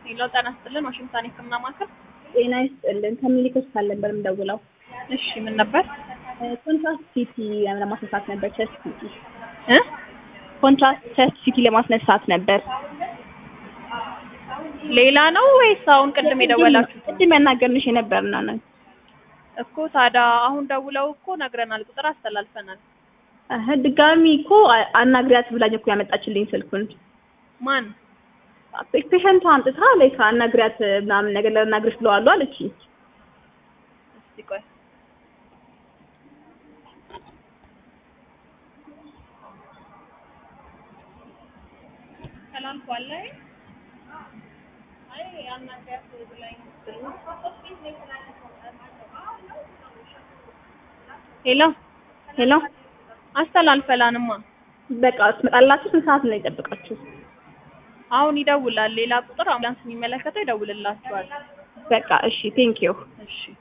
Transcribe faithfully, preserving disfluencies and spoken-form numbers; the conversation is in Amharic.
ሌላው ጤና ይስጥልን ዋሽንግተን ህክምና ማዕከል። ጤና ይስጥልን ከሚኒሊክ ሆስፒታል ነበር የምደውለው። እሺ ምን ነበር? ኮንትራስት ሲቲ ለማስነሳት ነበር። ቸስት ሲቲ እ ኮንትራስት ቸስት ሲቲ ለማስነሳት ነበር። ሌላ ነው ወይስ አሁን ቅድም የደወላችሁት? ቅድም ያናገርንሽ የነበርና ነው እኮ። ታዲያ አሁን ደውለው እኮ ነግረናል፣ ቁጥር አስተላልፈናል። አህ ድጋሚ እኮ አናግሪያት ብላኝ እኮ ያመጣችልኝ ስልኩን። ማን? ፔሸንቷ አምጥታ ላይ አናግሪያት ምናምን ነገር ለናግርሽ ብለዋል አለችኝ። እስቲ ቆይ ሰላም ኳለ አይ አናግሪያት ብላኝ ሄሎ ሄሎ አስተላልፈላንማ። በቃ ትመጣላችሁ። ስንት ሰዓት ነው የጠበቃችሁ? አሁን ይደውላል። ሌላ ቁጥር አምቡላንስ የሚመለከተው ይደውልላችኋል። በቃ እሺ ቴንክ ዩ። እሺ